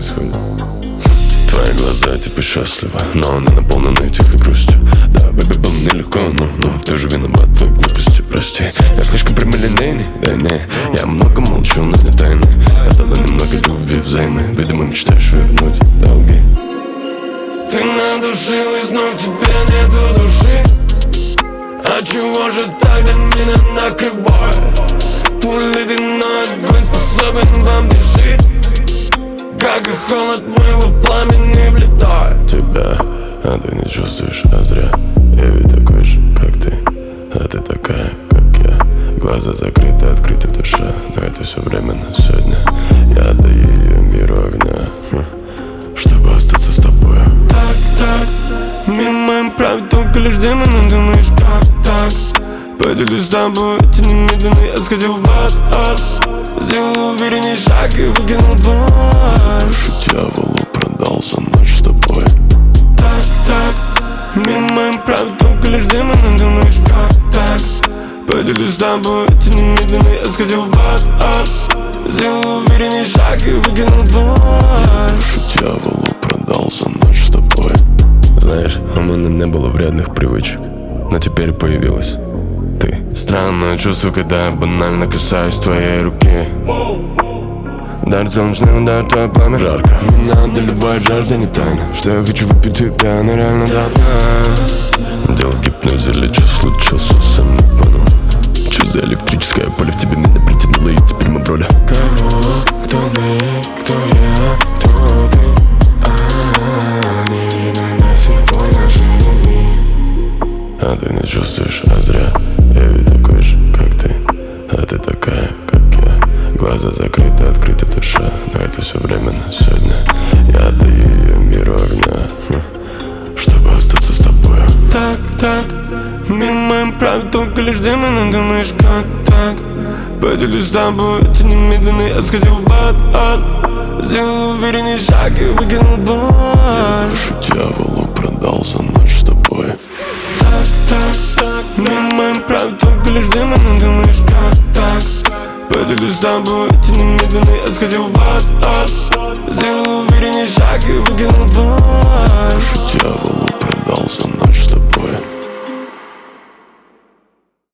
происходит? Твои глаза типа счастливы, но они наполнены тихой грустью. Да, бэби, было нелегко, но ты же виноват в твоей глупости, прости. Я слишком прямолинейный, да не. Я много молчу, но не тайны. Я дала немного любви взаймы. Видимо, мечтаешь вернуть долги. Ты надушилась, но в тебе нету души. А чего же тогда меня накрывает? Твой ледяной огонь способен вам бежит. Как и холод моего пламени влетает. Тебя, а ты не чувствуешь, а зря. Я ведь такой же, как ты. А ты такая, как я. Глаза закрыты, открыта душа. Но это все временно сегодня. Я отдаю ее миру огня, чтобы остаться с тобой. Так, в мире моем правит только лишь демоны. Думаешь, как так? Поделюсь с тобой, эти немедленно я сходил в ад. Сделал уверенней шаг и выкинул боль. Душу дьяволу продался ночь с тобой. Так, в мире моем правит только лишь демоны. Думаешь, как так? Поделюсь с тобой, эти немедленно я сходил в ад. Сделал уверенней шаг и выкинул боль. Душу дьяволу продался ночь с тобой. Знаешь, у меня не было вредных привычек, но теперь появилась ты. Странное чувство, когда я банально касаюсь твоей руки. Дар солнечный удар, твое пламя жарко. Меня одолевает жажда, не тайна, что я хочу выпить тебя, но реально до дна. Дело в гипнозе, или что случился, сам не понял. Что за электрическое поле в тебе меня притянуло, и теперь мы в роли. Кого? Кто мы? Кто я? Кто ты? Не видно до сих пор нашей любви. А ты не чувствуешь, а зря. Я ведь такой же, как ты. А ты такая, как я. Глаза закрыты, открыта душа. Но это все временно сегодня. Я отдаю ее миру огня, чтобы остаться с тобой. Так, в мире моем правит только лишь демоны. Думаешь, как так? Поделюсь с тобой, эти немедленно я сходил в ад. Сделал уверенный шаг и выкинул боль. Душу дьяволу продался ночь с тобой. Так, в мире моем правит только лишь демоны. Думаешь, как так? Поделюсь с тобой, эти немедленно я сходил в ад. Сделал уверенный шаг и выкинул боль. Душу дьяволу продался ночь с тобой.